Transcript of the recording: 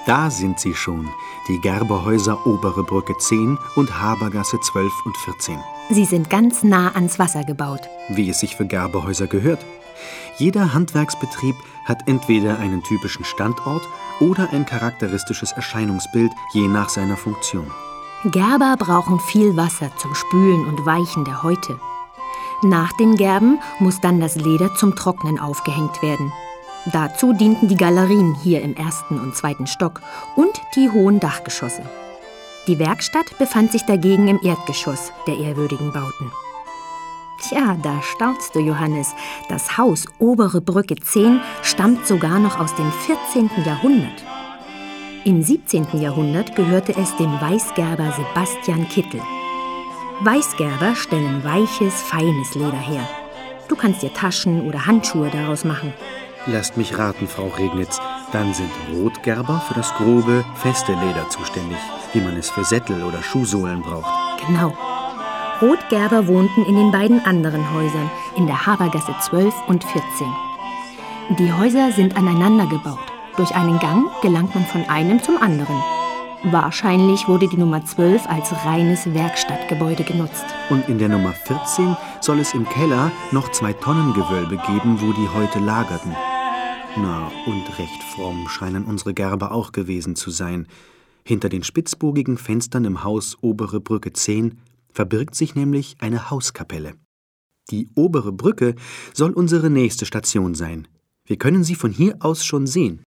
Da sind sie schon, die Gerberhäuser Obere Brücke 10 und Habergasse 12 und 14. Sie sind ganz nah ans Wasser gebaut. Wie es sich für Gerberhäuser gehört. Jeder Handwerksbetrieb hat entweder einen typischen Standort oder ein charakteristisches Erscheinungsbild, je nach seiner Funktion. Gerber brauchen viel Wasser zum Spülen und Weichen der Häute. Nach dem Gerben muss dann das Leder zum Trocknen aufgehängt werden. Dazu dienten die Galerien hier im 1. und 2. Stock und die hohen Dachgeschosse. Die Werkstatt befand sich dagegen im Erdgeschoss der ehrwürdigen Bauten. Tja, da staunst du, Johannes. Das Haus Obere Brücke 10 stammt sogar noch aus dem 14. Jahrhundert. Im 17. Jahrhundert gehörte es dem Weißgerber Sebastian Kittel. Weißgerber stellen weiches, feines Leder her. Du kannst dir Taschen oder Handschuhe daraus machen. Lasst mich raten, Frau Regnitz, dann sind Rotgerber für das grobe, feste Leder zuständig, wie man es für Sättel oder Schuhsohlen braucht. Genau. Rotgerber wohnten in den beiden anderen Häusern, in der Habergasse 12 und 14. Die Häuser sind aneinander gebaut. Durch einen Gang gelangt man von einem zum anderen. Wahrscheinlich wurde die Nummer 12 als reines Werkstattgebäude genutzt. Und in der Nummer 14 soll es im Keller noch 2-Tonnen-Gewölbe geben, wo die Häute lagerten. Na, und recht fromm scheinen unsere Gerber auch gewesen zu sein. Hinter den spitzbogigen Fenstern im Haus Obere Brücke 10 verbirgt sich nämlich eine Hauskapelle. Die Obere Brücke soll unsere nächste Station sein. Wir können sie von hier aus schon sehen.